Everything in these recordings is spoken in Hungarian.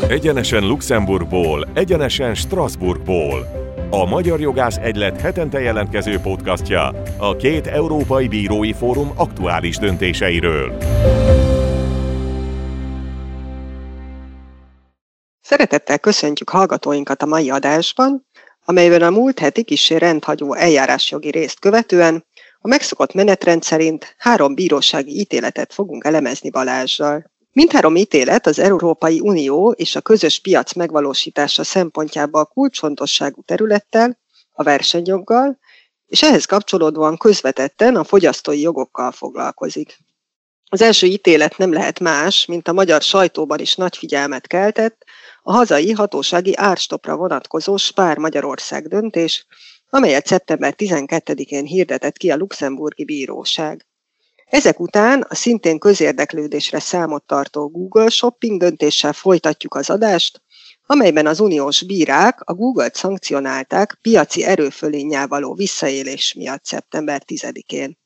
Egyenesen Luxemburgból, egyenesen Strasbourgból. A Magyar Jogász Egylet hetente jelentkező podcastja a két európai bírói fórum aktuális döntéseiről. Szeretettel köszöntjük hallgatóinkat a mai adásban, amelyben a múlt heti kissé rendhagyó eljárásjogi részt követően a megszokott menetrend szerint 3 bírósági ítéletet fogunk elemezni Balázssal. Mindhárom ítélet az Európai Unió és a közös piac megvalósítása szempontjából kulcsfontosságú területtel, a versenyjoggal, és ehhez kapcsolódóan közvetetten a fogyasztói jogokkal foglalkozik. Az első ítélet nem lehet más, mint a magyar sajtóban is nagy figyelmet keltett, a hazai hatósági árstopra vonatkozó Spar-Magyarország döntés, amelyet szeptember 12-én hirdetett ki a luxemburgi bíróság. Ezek után a szintén közérdeklődésre számot tartó Google Shopping döntéssel folytatjuk az adást, amelyben az uniós bírák a Google-t szankcionálták piaci erőfölénnyel való visszaélés miatt szeptember 10-én.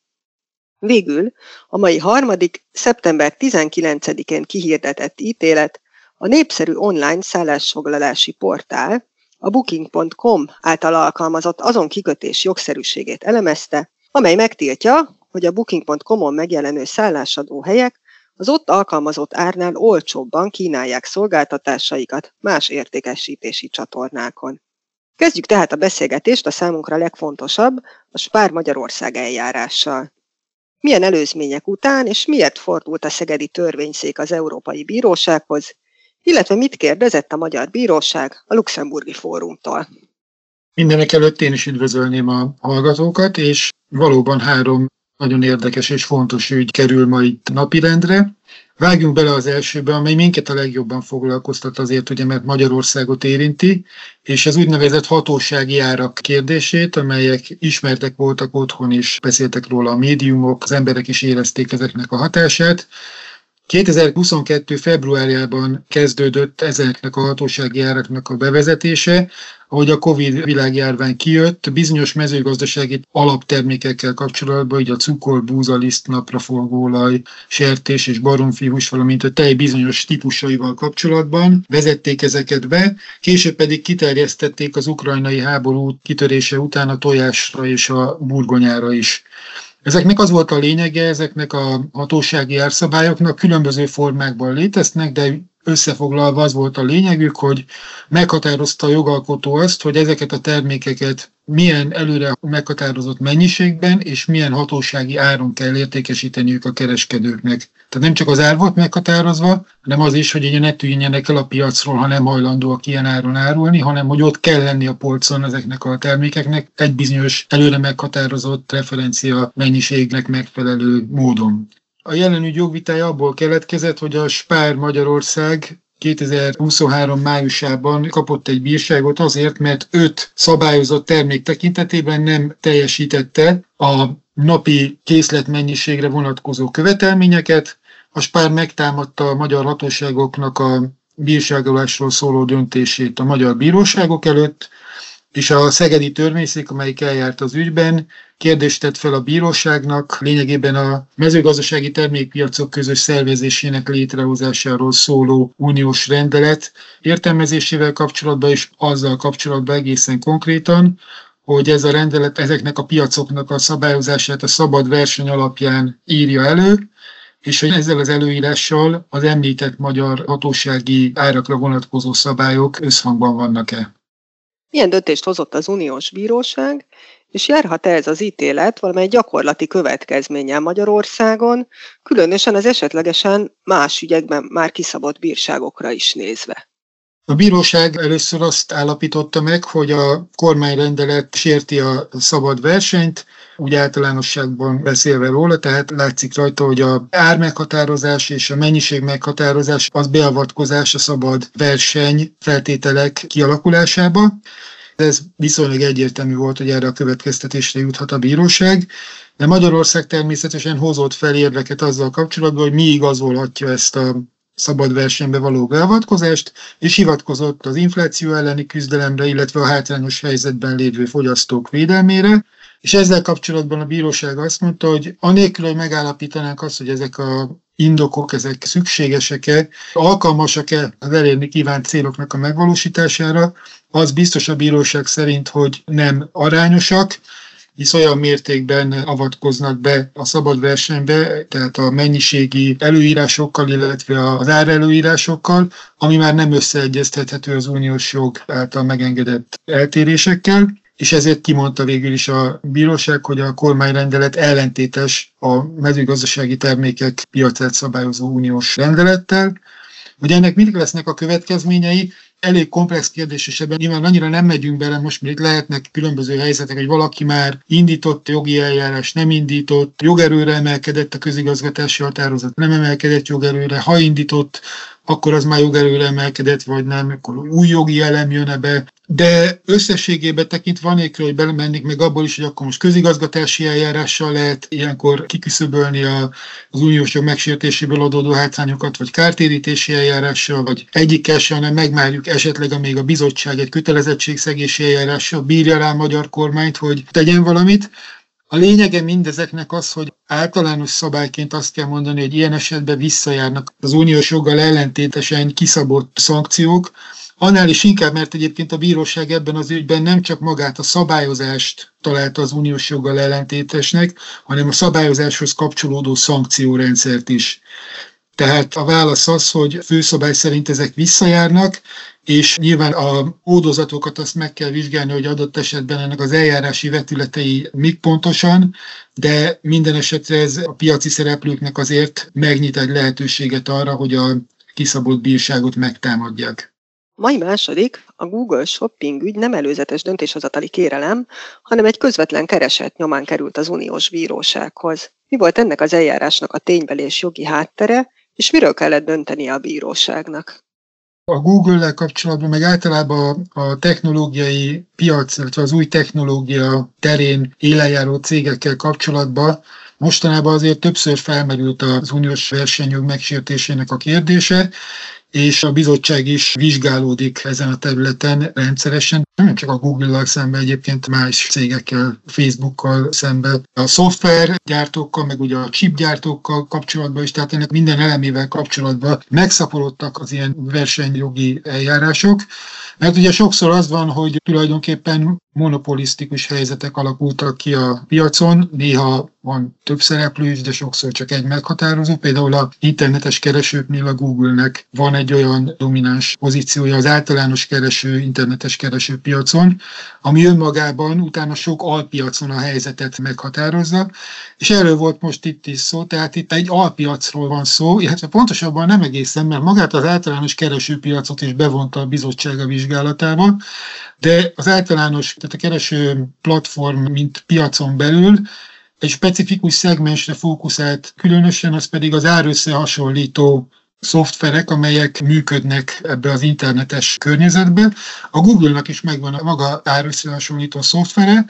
Végül a mai harmadik, szeptember 19-én kihirdetett ítélet a népszerű online szállásfoglalási portál, a Booking.com által alkalmazott azon kikötés jogszerűségét elemezte, amely megtiltja, hogy a Booking.com-on megjelenő szállásadó helyek az ott alkalmazott árnál olcsóbban kínálják szolgáltatásaikat más értékesítési csatornákon. Kezdjük tehát a beszélgetést a számunkra legfontosabb, a Spar-Magyarország eljárással. Milyen előzmények után és miért fordult a szegedi törvényszék az Európai Bírósághoz, illetve mit kérdezett a Magyar Bíróság a Luxemburgi Fórumtól? Mindenek előtt én is üdvözölném a hallgatókat, és valóban 3 nagyon érdekes és fontos ügy kerül ma itt napirendre. Vágjunk bele az elsőbe, amely minket a legjobban foglalkoztat azért, ugye, mert Magyarországot érinti, és az úgynevezett hatósági árak kérdését, amelyek ismertek voltak otthon is, beszéltek róla a médiumok, az emberek is érezték ezeknek a hatását. 2022. februárjában kezdődött ezeknek a hatósági áraknak a bevezetése, ahogy a Covid világjárvány kijött, bizonyos mezőgazdasági alaptermékekkel kapcsolatban, így a cukor, búza, liszt, napraforgóolaj, sertés és baromfihús, valamint a tej bizonyos típusaival kapcsolatban vezették ezeket be, később pedig kiterjesztették az ukrajnai háború kitörése után a tojásra és a burgonyára is. Ezeknek az volt a lényege, ezeknek a hatósági árszabályoknak különböző formákban léteznek, de összefoglalva az volt a lényegük, hogy meghatározta a jogalkotó azt, hogy ezeket a termékeket milyen előre meghatározott mennyiségben és milyen hatósági áron kell értékesíteniük a kereskedőknek. Tehát nem csak az ár volt meghatározva, hanem az is, hogy ugye ne tűnjenek el a piacról, ha nem hajlandóak ilyen áron árulni, hanem hogy ott kell lenni a polcon ezeknek a termékeknek egy bizonyos előre meghatározott referencia mennyiségnek megfelelő módon. A jelen ügy jogvitája abból keletkezett, hogy a Spar-Magyarország 2023. májusában kapott egy bírságot azért, mert 5 szabályozott termék tekintetében nem teljesítette a napi készletmennyiségre vonatkozó követelményeket. A Spar megtámadta a magyar hatóságoknak a bírságolásról szóló döntését a magyar bíróságok előtt, és a szegedi törvényszék, amelyik eljárt az ügyben, kérdést tett fel a bíróságnak, lényegében a mezőgazdasági termékpiacok közös szervezésének létrehozásáról szóló uniós rendelet értelmezésével kapcsolatban és azzal kapcsolatban egészen konkrétan, hogy ez a rendelet ezeknek a piacoknak a szabályozását a szabad verseny alapján írja elő, és hogy ezzel az előírással az említett magyar hatósági árakra vonatkozó szabályok összhangban vannak-e. Milyen döntést hozott az uniós bíróság, és járhat-e ez az ítélet valamely gyakorlati következménnyel Magyarországon, különösen az esetlegesen más ügyekben már kiszabott bírságokra is nézve? A bíróság először azt állapította meg, hogy a kormányrendelet sérti a szabad versenyt, úgy általánosságban beszélve róla, tehát látszik rajta, hogy a ármeghatározás és a mennyiség meghatározás az beavatkozás a szabad verseny feltételek kialakulásába. Ez viszonylag egyértelmű volt, hogy erre a következtetésre juthat a bíróság, de Magyarország természetesen hozott fel érveket azzal kapcsolatban, hogy mi igazolhatja ezt a szabad versenybe való beavatkozást, és hivatkozott az infláció elleni küzdelemre, illetve a hátrányos helyzetben lévő fogyasztók védelmére. És ezzel kapcsolatban a bíróság azt mondta, hogy anélkül, hogy megállapítanánk azt, hogy ezek a indokok, ezek szükségesek-e, alkalmasak-e az elérni kívánt céloknak a megvalósítására, az biztos a bíróság szerint, hogy nem arányosak, hisz olyan mértékben avatkoznak be a szabad versenybe, tehát a mennyiségi előírásokkal, illetve az árelőírásokkal, ami már nem összeegyeztethető az uniós jog által megengedett eltérésekkel, és ezért kimondta végül is a bíróság, hogy a kormányrendelet ellentétes a mezőgazdasági termékek piacát szabályozó uniós rendelettel. Hogy ennek mindig lesznek a következményei, elég komplex kérdés, és ebben nyilván annyira nem megyünk bele, most még lehetnek különböző helyzetek, hogy valaki már indított jogi eljárás, nem indított, jogerőre emelkedett a közigazgatási határozat, nem emelkedett jogerőre, ha indított, akkor az már jogerőre emelkedett, vagy nem, akkor új jogi elem jön be. De összességében tekintve anélkül, hogy belemennék meg abból is, hogy akkor most közigazgatási eljárással lehet ilyenkor kiküszöbölni az uniós jog megsértéséből adódó hátrányokat, vagy kártérítési eljárással, vagy egyikkel sem, hanem megmárjuk esetleg, amíg a bizottság egy kötelezettségszegési eljárással bírja rá a magyar kormányt, hogy tegyen valamit. A lényege mindezeknek az, hogy általános szabályként azt kell mondani, hogy ilyen esetben visszajárnak az uniós joggal ellentétesen kiszabott szankciók, annál is inkább, mert egyébként a bíróság ebben az ügyben nem csak magát a szabályozást találta az uniós joggal ellentétesnek, hanem a szabályozáshoz kapcsolódó szankciórendszert is. Tehát a válasz az, hogy főszabály szerint ezek visszajárnak, és nyilván a módozatokat azt meg kell vizsgálni, hogy adott esetben ennek az eljárási vetületei mik pontosan, de minden esetre ez a piaci szereplőknek azért megnyit egy lehetőséget arra, hogy a kiszabott bírságot megtámadják. Mai második, a Google Shopping ügy nem előzetes döntéshozatali kérelem, hanem egy közvetlen kereset nyomán került az uniós bírósághoz. Mi volt ennek az eljárásnak a ténybeli és jogi háttere, és miről kellett döntenie a bíróságnak? A Google-lel kapcsolatban, meg általában a technológiai piac, illetve az új technológia terén élenjáró cégekkel kapcsolatban mostanában azért többször felmerült az uniós versenyjog megsértésének a kérdése, és a bizottság is vizsgálódik ezen a területen rendszeresen, nem csak a Google-lal szemben, egyébként más cégekkel, Facebookkal szemben, a szoftvergyártókkal, meg ugye a chipgyártókkal kapcsolatban is, tehát ennek minden elemével kapcsolatban megszaporodtak az ilyen versenyjogi eljárások, mert ugye sokszor az van, hogy tulajdonképpen monopolisztikus helyzetek alakultak ki a piacon, néha van több szereplő is, de sokszor csak egy meghatározó. Például az internetes keresőknél a Google-nek van egy olyan domináns pozíciója az általános kereső, internetes kereső piacon, ami önmagában utána sok alpiacon a helyzetet meghatározza, és erről volt most itt is szó, tehát itt egy alpiacról van szó, illetve pontosabban nem egészen, mert magát az általános keresőpiacot is bevonta a bizottság a vizsgálatába, de az általános, tehát a kereső platform, mint piacon belül, egy specifikus szegmensre fókuszált, különösen az pedig az árösszehasonlító szoftverek, amelyek működnek ebbe az internetes környezetbe. A Google-nak is megvan a maga árösszehasonlító szoftvere,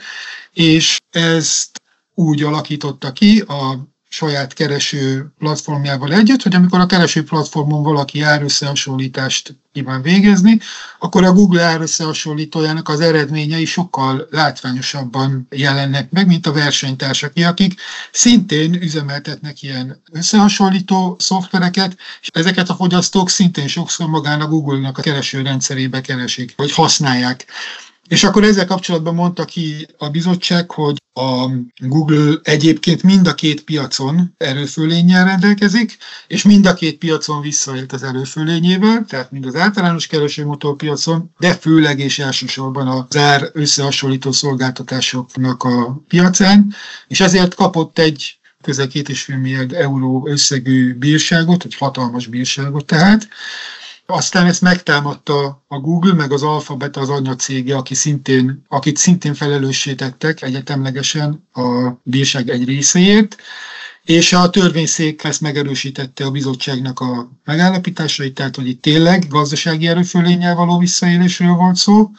és ezt úgy alakította ki a saját kereső platformjával együtt, hogy amikor a kereső platformon valaki árösszehasonlítást kíván végezni, akkor a Google árösszehasonlítójának az eredményei sokkal látványosabban jelennek meg, mint a versenytársaké, akik szintén üzemeltetnek ilyen összehasonlító szoftvereket, és ezeket a fogyasztók szintén sokszor magán a Google-nak a keresőrendszerébe keresik, vagy használják. És akkor ezzel kapcsolatban mondta ki a bizottság, hogy a Google egyébként mind a két piacon erőfölénnyel rendelkezik, és mind a két piacon visszaélt az erőfölényével, tehát mind az általános keresőmotor piacon, de főleg és elsősorban az ár összehasonlító szolgáltatásoknak a piacán, és ezért kapott egy közel 2,5 milliárd euró összegű bírságot, egy hatalmas bírságot tehát. Aztán ezt megtámadta a Google, meg az Alphabet az anyacége, akit szintén felelőssé tettek egyetemlegesen a bírság egy részéért, és a törvényszék ezt megerősítette a bizottságnak a megállapításait, tehát hogy itt tényleg gazdasági erőfölénnyel való visszaélésről volt szó,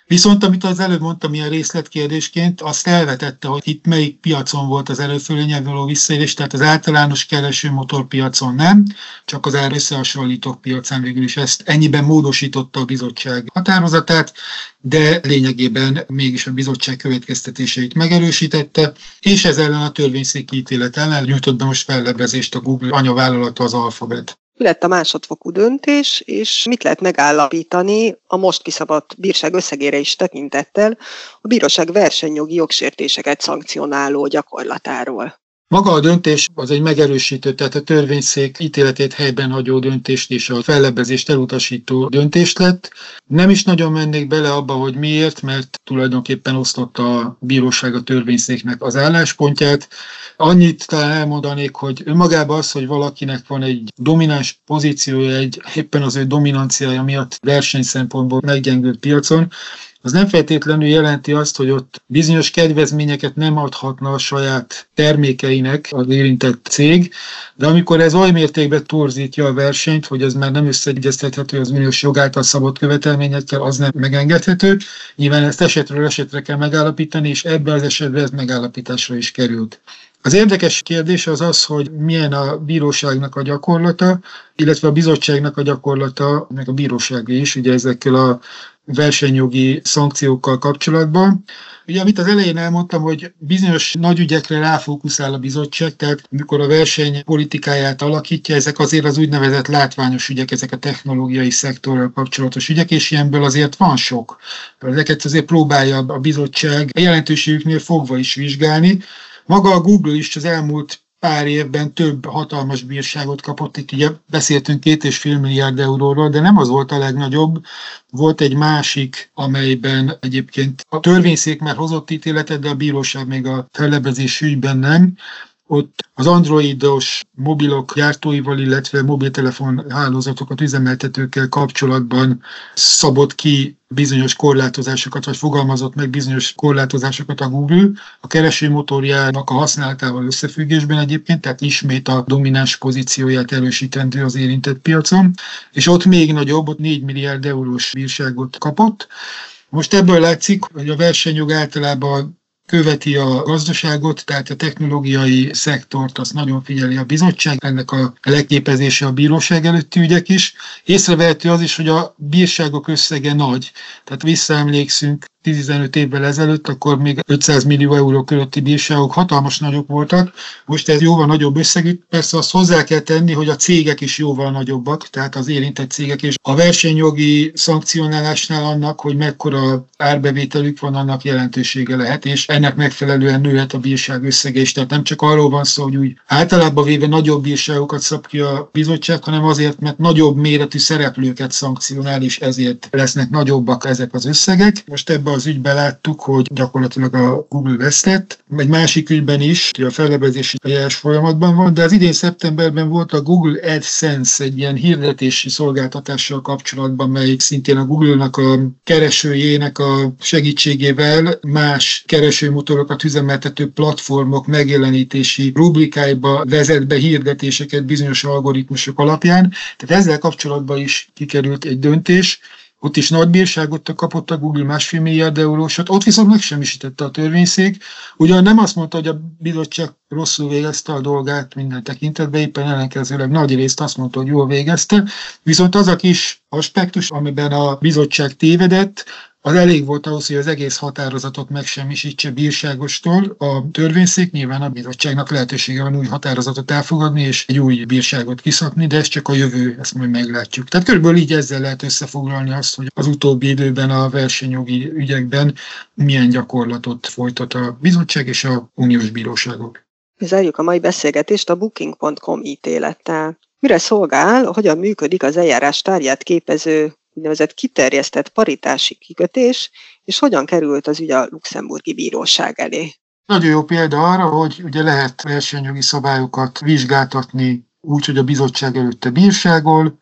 Viszont amit az előbb mondtam ilyen részletkérdésként, azt elvetette, hogy itt melyik piacon volt az erőfölényel való visszaélés, tehát az általános keresőmotorpiacon nem, csak az árösszehasonlítók piacán végül is ezt ennyiben módosította a bizottság határozatát, de lényegében mégis a bizottság következtetéseit megerősítette, és ez ellen a törvényszéki ítélet ellen nyújtott be most fellebbezést a Google anyavállalata, az Alphabet. Mi lett a másodfokú döntés, és mit lehet megállapítani a most kiszabott bírság összegére is tekintettel a bíróság versenyjogi jogsértéseket szankcionáló gyakorlatáról? Maga a döntés az egy megerősítő, tehát a törvényszék ítéletét helyben hagyó döntést és a fellebbezést elutasító döntést lett. Nem is nagyon mennék bele abba, hogy miért, mert tulajdonképpen osztotta a bíróság a törvényszéknek az álláspontját. Annyit talán elmondanék, hogy önmagában az, hogy valakinek van egy domináns pozíciója, éppen az ő dominanciája miatt versenyszempontból meggyengült piacon, az nem feltétlenül jelenti azt, hogy ott bizonyos kedvezményeket nem adhatna a saját termékeinek az érintett cég, de amikor ez oly mértékben torzítja a versenyt, hogy ez már nem összeegyeztethető az uniós jog által szabott követelményekkel, az nem megengedhető. Nyilván ezt esetről esetre kell megállapítani, és ebben az esetben ez megállapításra is került. Az érdekes kérdés az az, hogy milyen a bíróságnak a gyakorlata, illetve a bizottságnak a gyakorlata, meg a bíróság is, ugye ezekkel a versenyjogi szankciókkal kapcsolatban. Ugye, amit az elején elmondtam, hogy bizonyos nagy ügyekre ráfókuszál a bizottság, tehát amikor a verseny politikáját alakítja, ezek azért az úgynevezett látványos ügyek, ezek a technológiai szektorral kapcsolatos ügyek, és ilyenből azért van sok. Ezeket azért próbálja a bizottság a jelentőségüknél fogva is vizsgálni. Maga a Google is az elmúlt pár évben több hatalmas bírságot kapott. Itt ugye beszéltünk 2,5 milliárd euróról, de nem az volt a legnagyobb. Volt egy másik, amelyben egyébként a törvényszék már hozott ítéletet, de a bíróság még a fellebbezés ügyben nem. Ott az androidos mobilok gyártóival, illetve mobiltelefon hálózatokat üzemeltetőkkel kapcsolatban szabott ki bizonyos korlátozásokat, vagy fogalmazott meg bizonyos korlátozásokat a Google a keresőmotorjának a használatával összefüggésben egyébként, tehát ismét a domináns pozícióját erősítendő az érintett piacon, és ott még nagyobb, ott 4 milliárd eurós bírságot kapott. Most ebből látszik, hogy a versenyjog általában követi a gazdaságot, tehát a technológiai szektort, azt nagyon figyeli a bizottság, ennek a leképezése a bíróság előtti ügyek is. Észrevehető az is, hogy a bírságok összege nagy. Tehát visszaemlékszünk 15 évvel ezelőtt, akkor még 500 millió euró körötti bírságok hatalmas nagyok voltak. Most ez jóval nagyobb összegű. Persze azt hozzá kell tenni, hogy a cégek is jóval nagyobbak, tehát az érintett cégek, és a versenyjogi szankcionálásnál annak, hogy mekkora árbevételük van, annak jelentősége lehet, és ennek megfelelően nőhet a bírság összege is. Tehát nem csak arról van szó, hogy úgy általában véve nagyobb bírságokat szab ki a bizottság, hanem azért, mert nagyobb méretű szereplőket szankcionál, és ezért lesznek nagyobbak ezek az összegek. Most ebben az ügyben láttuk, hogy gyakorlatilag a Google vesztett. Egy másik ügyben is, hogy a fellebbezési eljárás folyamatban van, de az idén szeptemberben volt a Google AdSense, egy ilyen hirdetési szolgáltatással kapcsolatban, mely szintén a Google-nak a keresőjének a segítségével más keresőmotorokat üzemeltető platformok megjelenítési rubrikáiba vezet be hirdetéseket bizonyos algoritmusok alapján. Tehát ezzel kapcsolatban is kikerült egy döntés. Ott is nagy bírságot kapott a Google, 1,5 milliárd eurósat, ott viszont megsemmisítette a törvényszék. Ugyan nem azt mondta, hogy a bizottság rosszul végezte a dolgát minden tekintetben, éppen ellenkezőleg nagy részt azt mondta, hogy jól végezte, viszont az a kis aspektus, amiben a bizottság tévedett, az elég volt ahhoz, hogy az egész határozatot megsemmisítse bírságostól. A törvényszék, nyilván a bizottságnak lehetősége van új határozatot elfogadni és egy új bírságot kiszabni, de ez csak a jövő, ezt majd meglátjuk. Tehát körülbelül így ezzel lehet összefoglalni azt, hogy az utóbbi időben a versenyjogi ügyekben milyen gyakorlatot folytat a bizottság és a uniós bíróságok. Zárjuk a mai beszélgetést a Booking.com ítélettel. Mire szolgál, hogyan működik az eljárás tárgyát képező úgynevezett kiterjesztett paritási kikötés, és hogyan került az ügy a luxemburgi bíróság elé? Nagyon jó példa arra, hogy ugye lehet versenyjogi szabályokat vizsgáltatni úgy, hogy a bizottság előtte bírságol,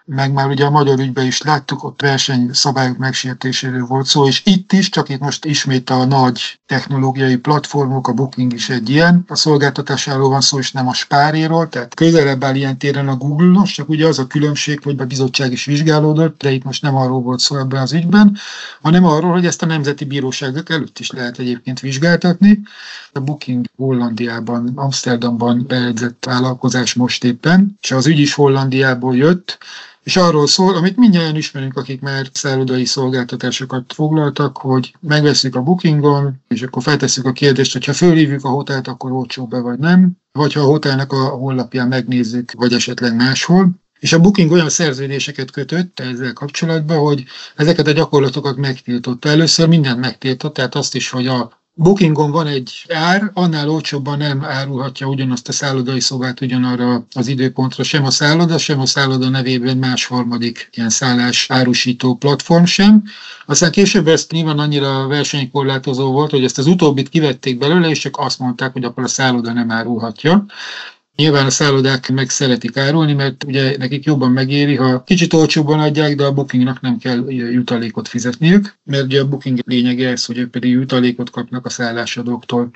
meg már ugye a magyar ügyben is láttuk, ott versenyszabályok megsértéséről volt szó, és itt is, csak itt most ismét a nagy technológiai platformok, a Booking is egy ilyen, a szolgáltatásáról van szó, és nem a Spáréról, tehát közelebb áll ilyen téren a Google-nos, csak ugye az a különbség, hogy a bizottság is vizsgálódott, de itt most nem arról volt szó ebben az ügyben, hanem arról, hogy ezt a nemzeti bíróságok előtt is lehet egyébként vizsgáltatni. A Booking Hollandiában, Amsterdamban bejegyzett vállalkozás most éppen, és az ügy is Hollandiából jött, és arról szól, amit mindjárt ismerünk, akik már szállodai szolgáltatásokat foglaltak, hogy megveszünk a Bookingon, és akkor feltesszük a kérdést, hogy ha fölhívjuk a hotelt, akkor olcsóbb-e vagy nem, vagy ha a hotelnek a honlapján megnézzük, vagy esetleg máshol. És a Booking olyan szerződéseket kötött ezzel kapcsolatban, hogy ezeket a gyakorlatokat megtiltotta. Először mindent megtiltott, tehát azt is, hogy a Bookingon van egy ár, annál olcsóbban nem árulhatja ugyanazt a szállodai szobát ugyanarra az időpontra sem a szálloda nevében más harmadik ilyen szállás árusító platform sem. Aztán később ezt nyilván annyira versenykorlátozó volt, hogy ezt az utóbbit kivették belőle, és csak azt mondták, hogy akkor a szálloda nem árulhatja. Nyilván a szállodák meg szeretik árulni, mert ugye nekik jobban megéri, ha kicsit olcsóbban adják, de a Bookingnak nem kell jutalékot fizetniük, mert ugye a Booking lényege ez, hogy ők pedig jutalékot kapnak a szállásadóktól.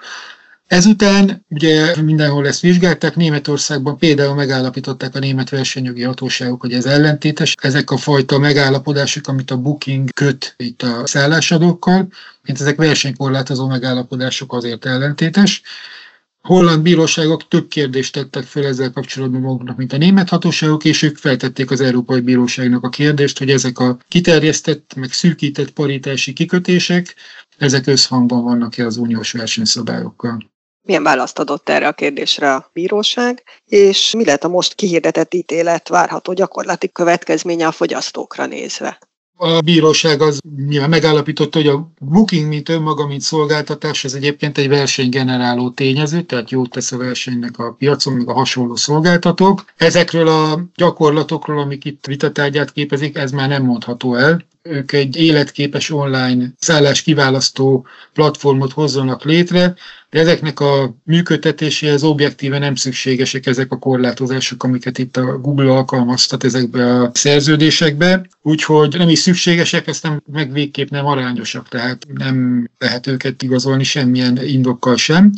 Ezután ugye mindenhol ezt vizsgálták, Németországban például megállapították a német versenyjogi hatóságok, hogy ez ellentétes. Ezek a fajta megállapodások, amit a Booking köt itt a szállásadókkal, mint ezek versenykorlátozó megállapodások, azért ellentétes. Holland bíróságok több kérdést tettek fel ezzel kapcsolatban maguknak, mint a német hatóságok, és ők feltették az Európai Bíróságnak a kérdést, hogy ezek a kiterjesztett, meg szűkített paritási kikötések, ezek összhangban vannak-e az uniós versenyszabályokkal. Milyen választ adott erre a kérdésre a bíróság, és mi lett a most kihirdetett ítélet várható gyakorlati következménye a fogyasztókra nézve? A bíróság az nyilván megállapította, hogy a Booking, mint önmaga, mint szolgáltatás, ez egyébként egy versenygeneráló tényező, tehát jót tesz a versenynek a piacon, meg a hasonló szolgáltatók. Ezekről a gyakorlatokról, amik itt vitatárgyát képezik, ez már nem mondható el. Ők egy életképes online szállás kiválasztó platformot hozzanak létre, de ezeknek a működtetéséhez objektíven nem szükségesek ezek a korlátozások, amiket itt a Google alkalmaztat ezekbe a szerződésekbe. Úgyhogy nem is szükségesek, aztán meg végképp nem arányosak, tehát nem lehet őket igazolni semmilyen indokkal sem.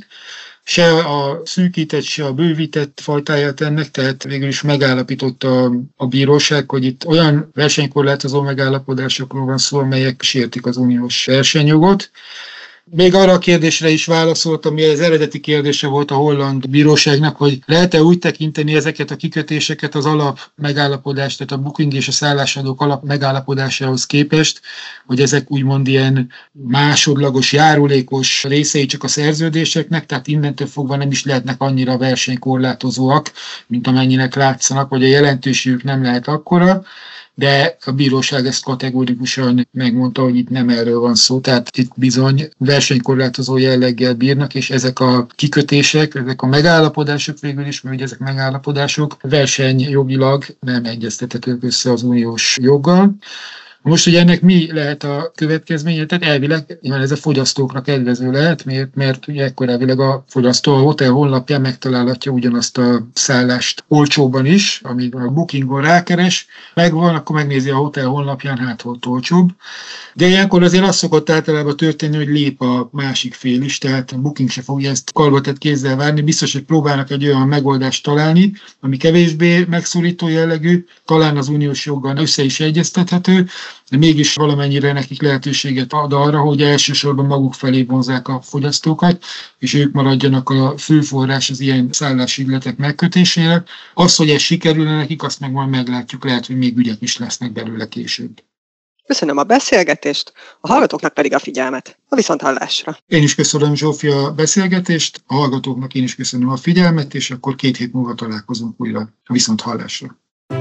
Se a szűkített, se a bővített fajtáját ennek, tehát végül is megállapította a bíróság, hogy itt olyan versenykorlátozó megállapodásokról van szó, amelyek sértik az uniós versenyjogot. Még arra a kérdésre is válaszolt, ami az eredeti kérdése volt a holland bíróságnak, hogy lehet-e úgy tekinteni ezeket a kikötéseket az alap megállapodást, tehát a Booking és a szállásadók alap megállapodásához képest, hogy ezek úgymond ilyen másodlagos, járulékos részei csak a szerződéseknek, tehát innentől fogva nem is lehetnek annyira versenykorlátozóak, mint amennyinek látszanak, vagy a jelentőségük nem lehet akkora. De a bíróság ezt kategórikusan megmondta, hogy itt nem erről van szó, tehát itt bizony versenykorlátozó jelleggel bírnak, és ezek a kikötések, ezek a megállapodások végül is, mert ugye ezek megállapodások versenyjogilag nem egyeztethetők össze az uniós joggal. Most ugye ennek mi lehet a következménye? Tehát elvileg ez a fogyasztókra kedvező lehet, mert ugye ekkor elvileg a fogyasztó a hotel honlapján megtalálhatja ugyanazt a szállást olcsóban is, amíg a Bookingon rákeres, megvan, akkor megnézi a hotel honlapján, hát volt olcsóbb. De ilyenkor azért az szokott általában történni, hogy lép a másik fél is, tehát a Booking se fogja ezt karbatett kézzel várni, biztos, hogy próbálnak egy olyan megoldást találni, ami kevésbé megszorító jellegű, talán az uniós joggal össze is egyeztethető, de mégis valamennyire nekik lehetőséget ad arra, hogy elsősorban maguk felé vonzzák a fogyasztókat, és ők maradjanak a fő forrás az ilyen szállásügyletek megkötésére. Az, hogy ez sikerülne nekik, azt meg majd meglátjuk, lehet, hogy még ügyek is lesznek belőle később. Köszönöm a beszélgetést, a hallgatóknak pedig a figyelmet. A viszonthallásra. Én is köszönöm, Zsófia, a beszélgetést, a hallgatóknak én is köszönöm a figyelmet, és akkor 2 hét múlva találkozunk újra a viszonthallásra.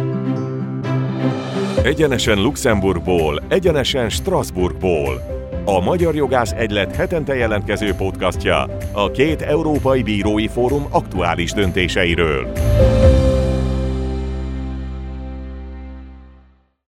Egyenesen Luxemburgból, egyenesen Strasbourgból. A Magyar Jogász Egylet hetente jelentkező podcastja a 2 európai bírói fórum aktuális döntéseiről.